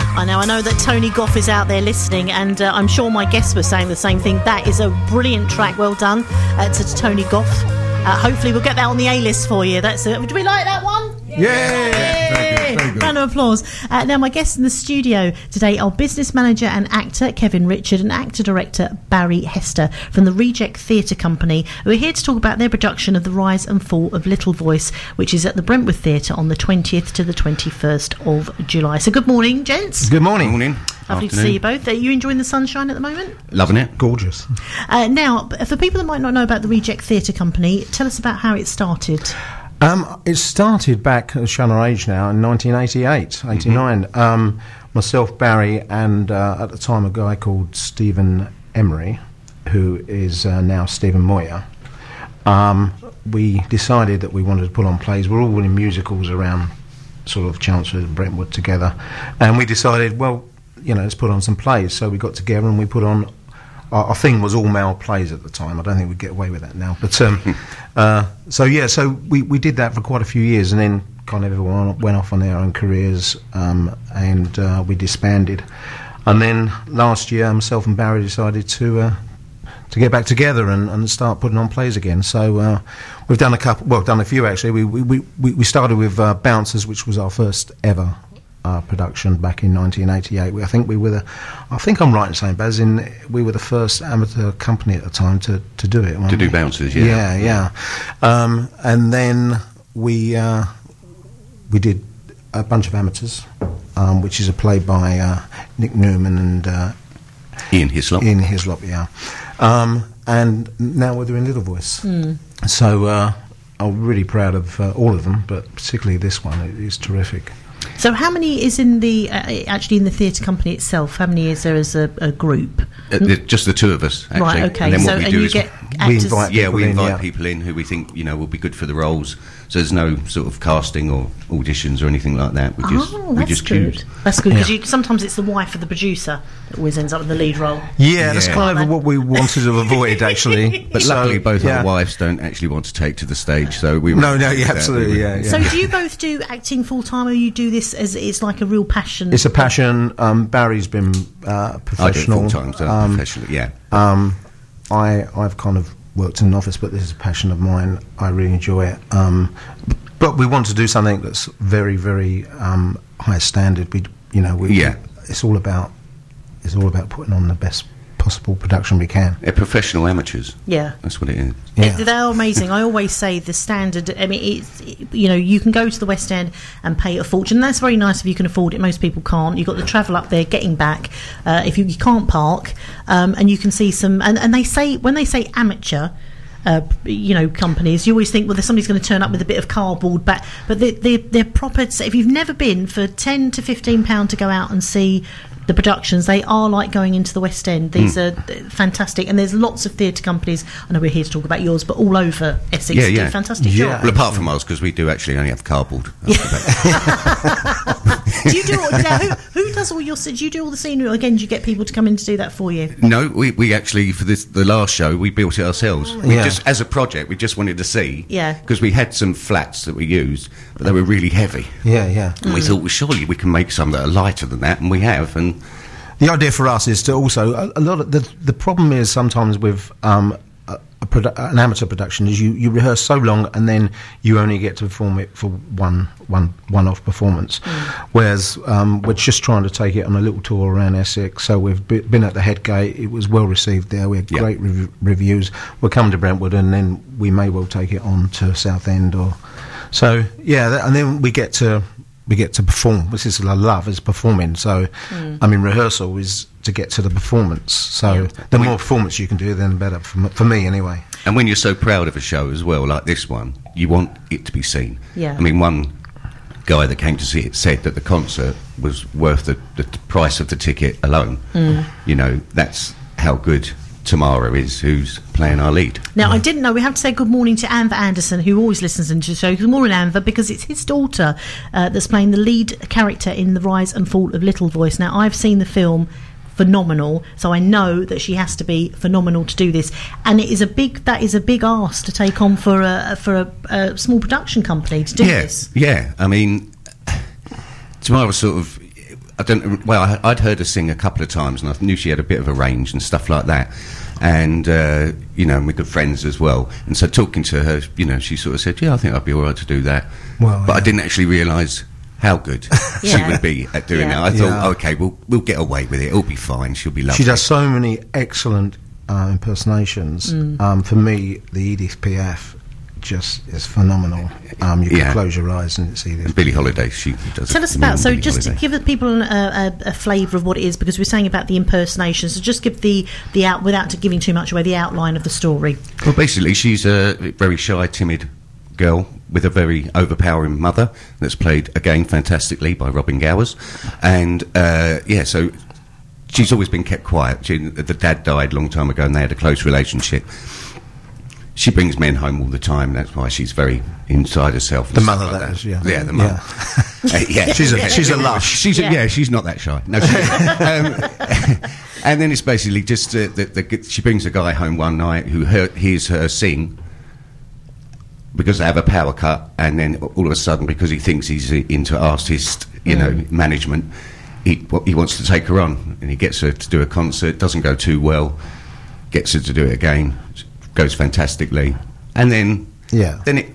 I know that Tony Goff is out there listening, and I'm sure my guests were saying the same thing. That is a brilliant track. Well done to Tony Goff. Hopefully we'll get that on the A-list for you. Do we like that one? Yeah. Round of applause. Now, my guests in the studio today are business manager and actor Kevin Richard and actor-director Barry Hester from the Reject Theatre Company, who are here to talk about their production of The Rise and Fall of Little Voice, which is at the Brentwood Theatre on the 20th to the 21st of July. So good morning, gents. Good morning. Lovely to see you both. Are you enjoying the sunshine at the moment? Loving it. Gorgeous. Now, for people that might not know about the Reject Theatre Company, tell us about how it started. It started back, at Shannon age now, in 1988, 89. Myself, Barry, and at the time a guy called Stephen Emery, who is now Stephen Moyer. We decided that we wanted to put on plays. We're all in musicals around sort of Chelmsford and Brentwood together. And we decided, well, let's put on some plays. So we got together and we put on... Our thing was all male plays at the time. I don't think we'd get away with that now. But so we did that for quite a few years, and then kind of everyone went off on their own careers, and we disbanded. And then last year, myself and Barry decided to get back together and start putting on plays again. So we've done done a few actually. We started with Bouncers, which was our first ever production back in 1988. I think I'm right in saying, Baz, we were the first amateur company at the time to do it. To do Bouncers, yeah. Yeah. And then we did a bunch of amateurs, which is a play by Nick Newman and Ian Hislop. Yeah. And now we're doing Little Voice. So I'm really proud of all of them, but particularly this one. It is terrific. So how many is in the actually in the theatre company itself? How many is there as a group? Just the two of us, actually. Right, okay. And then so what we do is get actors... we invite people in who we think will be good for the roles. So there's no sort of casting or auditions or anything like that. We just choose. That's good, because sometimes it's the wife of the producer that always ends up in the lead role. Yeah, that's kind of what we wanted to avoid, actually. But luckily, both our wives don't actually want to take to the stage, so we... absolutely, yeah. So do you both do acting full-time, or you do this as it's like a real passion? It's a passion. Barry's been professional. I do it full-time, so professionally, yeah. I've kind of worked in an office, but this is a passion of mine. I really enjoy it. But we want to do something that's very, very high standard. It's all about putting on the best possible production we can. They're professional amateurs. Yeah, that's what it is. Yeah. They are amazing. I always say the standard. I mean, you can go to the West End and pay a fortune. That's very nice if you can afford it. Most people can't. You've got the travel up there, getting back. If you can't park, and you can see some. And they say, when they say amateur, companies, you always think, well, somebody's going to turn up with a bit of cardboard back, but they're proper. If you've never been, for £10 to £15 to go out and see the productions, they are like going into the West End. These are fantastic, and there's lots of theatre companies. I know we're here to talk about yours, but all over Essex do a fantastic job. Well, apart from ours, because we do actually only have cardboard. Do you do who does all your? Do you do all the scenery? Or again, do you get people to come in to do that for you? No, we actually, for the last show, we built it ourselves. We just, as a project, we just wanted to see, because we had some flats that we used, but they were really heavy. And we thought, well, surely we can make some that are lighter than that, and we have. And the idea for us is to also, a lot of the problem is sometimes with an amateur production is you rehearse so long and then you only get to perform it for one-off performance, whereas we're just trying to take it on a little tour around Essex. So we've been at the Headgate. It was well received there. We had great reviews. We're coming to Brentwood, and then we may well take it on to Southend and then we get to perform. This is love, is performing. So rehearsal is to get to the performance. So the more performance you can do, then the better, for me anyway. And when you're so proud of a show as well, like this one, you want it to be seen. I mean, one guy that came to see it said that the concert was worth the price of the ticket alone. That's how good Tamara is, who's playing our lead. Now, I didn't know, we have to say good morning to Anva Anderson, who always listens into the show. Good morning, Anva, because it's his daughter that's playing the lead character in The Rise and Fall of Little Voice. Now, I've seen the film, phenomenal, so I know that she has to be phenomenal to do this, and that is a big ask to take on for a small production company to do this. I mean, Tamara was sort of, I'd heard her sing a couple of times, and I knew she had a bit of a range and stuff like that. And we're good friends as well. And so talking to her, she sort of said, "Yeah, I think I'd be all right to do that." Well, but I didn't actually realise how good she would be at doing it. I thought, okay, we'll get away with it. It'll be fine. She'll be lovely. She does so many excellent impersonations. For me, the Edith Piaf just is phenomenal. You can close your eyes and it's Edith. And Billie Holiday, she does. Tell us about, so just to give people a flavour of what it is, because we're saying about the impersonations, so just give the out, without giving too much away, the outline of the story. Well, basically, she's a very shy, timid girl with a very overpowering mother that's played, again, fantastically by Robin Gowers. And, so she's always been kept quiet. The dad died a long time ago and they had a close relationship. She brings men home all the time. That's why she's very inside herself. The mother, that is, yeah. Yeah, the mother. She's a lush. She's not that shy. No, and then it's basically just she brings a guy home one night who hears her sing because they have a power cut, and then all of a sudden, because he thinks he's into artist, management, he wants to take her on, and he gets her to do a concert. Doesn't go too well. Gets her to do it again. Goes fantastically, and then it.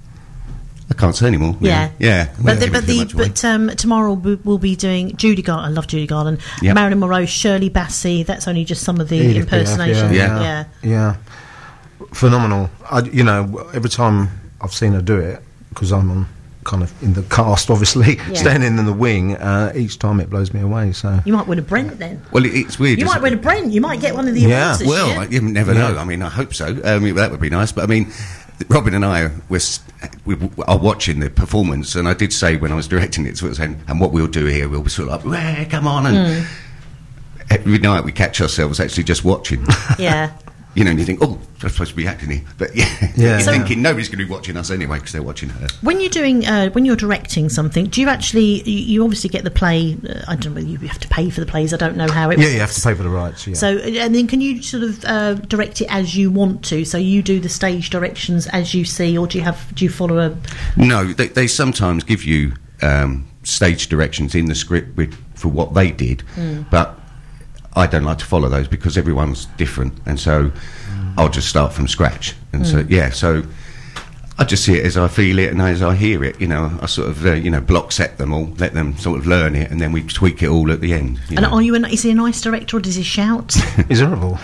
I can't say anymore. Yeah. But tomorrow we'll be doing Judy Garland. I love Judy Garland. Yep. Marilyn Monroe, Shirley Bassey. That's only just some of the impersonations. Yeah. Phenomenal. Every time I've seen her do it, because I'm on kind of in the cast, obviously, standing in the wing, each time it blows me away. So you might win a Brent then. Well, it's weird. You might win a Brent. You might get one of the awards this year. You never know. I mean, I hope so. That would be nice. But I mean, Robin and I are watching the performance, and I did say when I was directing it, sort of saying, and what we'll do here, we'll be sort of like, come on, and every night we catch ourselves actually just watching. Yeah. And you think, oh, I'm supposed to be acting here. But you're thinking nobody's going to be watching us anyway because they're watching her. When you're doing, when you're directing something, do you actually, you obviously get the play, I don't know whether you have to pay for the plays, I don't know how it works. Yeah, you have to pay for the rights, yeah. So, and then can you sort of direct it as you want to? So you do the stage directions as you see, or do you follow a... No, they sometimes give you stage directions in the script for what they did, but I don't like to follow those because everyone's different, and so I'll just start from scratch. And so I just see it as I feel it and as I hear it. I sort of block set them all, let them sort of learn it, and then we tweak it all at the end. And are you? Is he a nice director, or does he shout? He's horrible.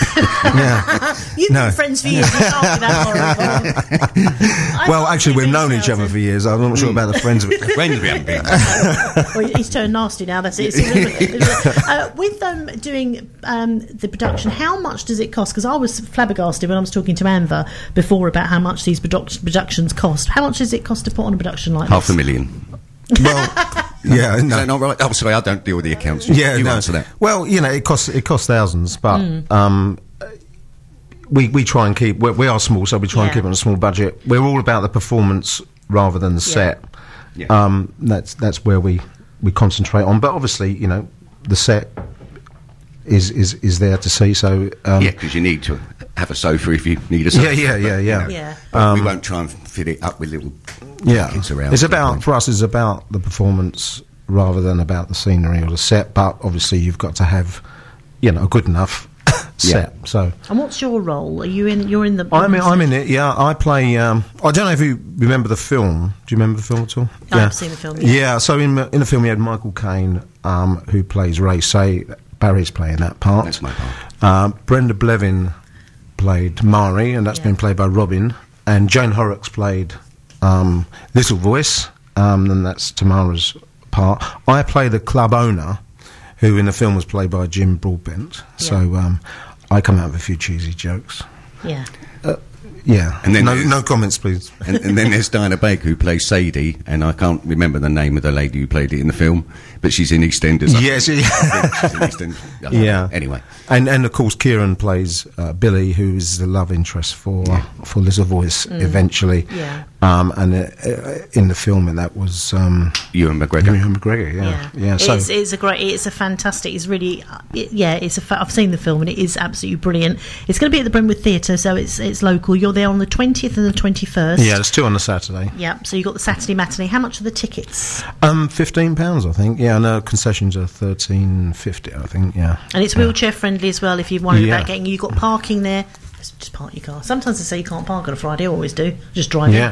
You've been friends for years. You can't be that horrible. Well, actually, we've known each other for years. I'm not sure about the friends. Friends we haven't been. Well, he's turned nasty now. That's it. With them doing the production, how much does it cost? Because I was flabbergasted when I was talking to Anva before about how much these productions cost. How much does it cost to put on a production like this? $500,000. Well, yeah, no. Is that not right? Oh, sorry, I don't deal with the accounts. You answer that. Well, it costs thousands, but we try and keep. We are small, so we try and keep it on a small budget. We're all about the performance rather than the set. Yeah. That's where we concentrate on. But obviously, the set is there to see. So because you need to have a sofa if you need a sofa. Yeah. We won't try and fit it up with little pockets around. For us, it's about the performance rather than about the scenery or the set. But obviously, you've got to have a good enough set. So. And what's your role? Are you in? You're in the. I'm in it. Yeah, I play. I don't know if you remember the film. Do you remember the film at all? I've seen the film. Yeah. So in the film, we had Michael Caine, who plays Ray Say. Barry's playing that part. That's my part. Brenda Blevin played Mari, and that's been played by Robin. And Jane Horrocks played Little Voice, and that's Tamara's part. I play the club owner, who in the film was played by Jim Broadbent. So I come out with a few cheesy jokes. Yeah. And then no comments, please. And then there's Diana Baker, who plays Sadie, and I can't remember the name of the lady who played it in the film, but she's in EastEnders. Yes, she's in EastEnders. Yeah. Anyway, and of course Kieran plays Billy, who is the love interest for Little Voice eventually. Yeah. And in the filming, that was Ewan McGregor. Ewan McGregor, yeah. So it's a fantastic. It's really, I've seen the film and it is absolutely brilliant. It's going to be at the Brentwood Theatre, so it's local. You're there on the 20th and the 21st. Yeah, there's 2 on the Saturday. Yeah, so you got the Saturday matinee. How much are the tickets? £15, I think. Yeah, and concessions are $13.50, I think. Yeah, and it's wheelchair friendly as well. If you're worried about getting, you've got parking there. Just park your car. Sometimes they say you can't park on a Friday. I always do. Just drive in.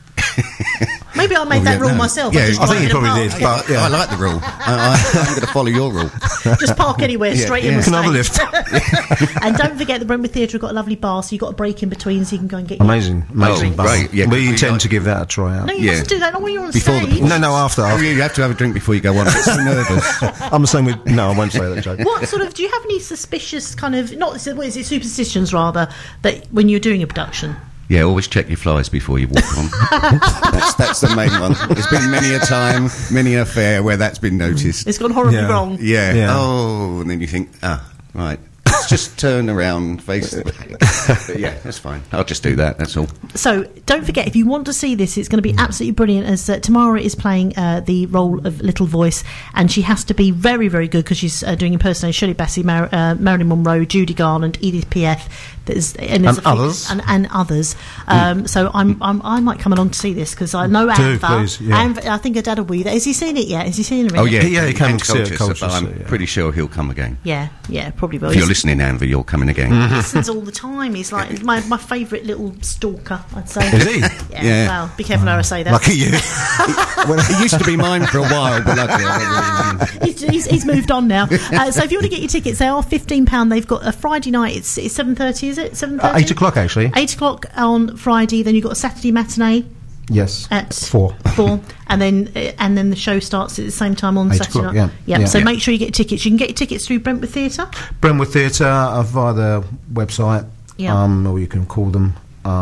Maybe I made that rule myself. Yeah, I think you probably did. But I like the rule. I'm going to follow your rule. Just park anywhere, straight in. Can I have a lift? And don't forget the Brentwood Theatre have got a lovely bar, so you've got a break in between, so you can go and get amazing bar. Great. Yeah, we intend to give that a try out. No, you mustn't do that. Not when you're on before stage. No, after. You have to have a drink before you go on. It's so nervous. I'm the same with. No, I won't say that joke. What sort of? Do you have any suspicious kind of? What is it? Superstitions rather, that when you're doing a production. Yeah, always check your flies before you walk on. that's the main one. There's been many a time, many an affair where that's been noticed. It's gone horribly wrong. Yeah. Oh, and then you think, right. Let's just turn around, face the back. But yeah, that's fine. I'll just do that, that's all. So, don't forget, if you want to see this, it's going to be absolutely brilliant, as Tamara is playing the role of Little Voice, and she has to be very, very good, because she's doing impersonation Shirley Bassey, Marilyn Monroe, Judy Garland, Edith Piaf, and others. And others. So I might come along to see this, because I know Anva. Please, Anva, I think her dad will be there. Has he seen it yet? Has he seen it? Oh, yeah. He came to see it. But I'm pretty sure he'll come again. Yeah, probably will. If you're listening, Anva, you're coming again. He listens all the time. He's like my favourite little stalker, I'd say. Is he? Yeah. Well, be careful how I say that. Lucky you. He used to be mine for a while, but luckily he's moved on now. So if you want to get your tickets, they are £15. They've got a Friday night. It's 7:30, is it? 7:30? 8 o'clock, actually. 8 o'clock on Friday. Then you've got a Saturday matinee. Yes. At 4. and then the show starts at the same time on Saturday night. Yeah. So make sure you get tickets. You can get your tickets through Brentwood Theatre. Brentwood Theatre via the website. Or you can call them.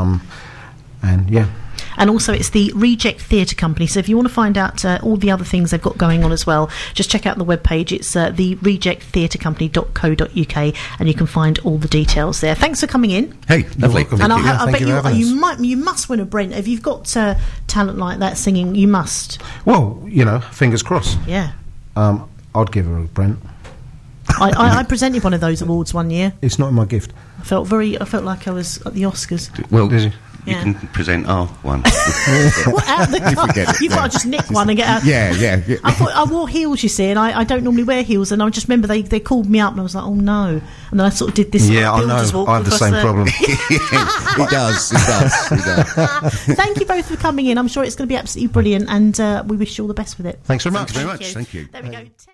And also, it's the Reject Theatre Company. So if you want to find out all the other things they've got going on as well, just check out the webpage. It's the rejecttheatrecompany.co.uk, and you can find all the details there. Thanks for coming in. Hey, lovely. And I bet you must win a Brent. If you've got talent like that singing, you must. Well, fingers crossed. Yeah. I'd give her a Brent. I presented one of those awards one year. It's not in my gift. I felt like I was at the Oscars. Well, you can present our one. What, out the car? You've got to just nick one and get out. Yeah. I thought I wore heels, you see, and I don't normally wear heels, and I just remember they called me up, and I was like, oh no, and then I sort of did this. Yeah, I know. I have the same problem. He does. Thank you both for coming in. I'm sure it's going to be absolutely brilliant, and we wish you all the best with it. Thanks very much. Thank you. There we go.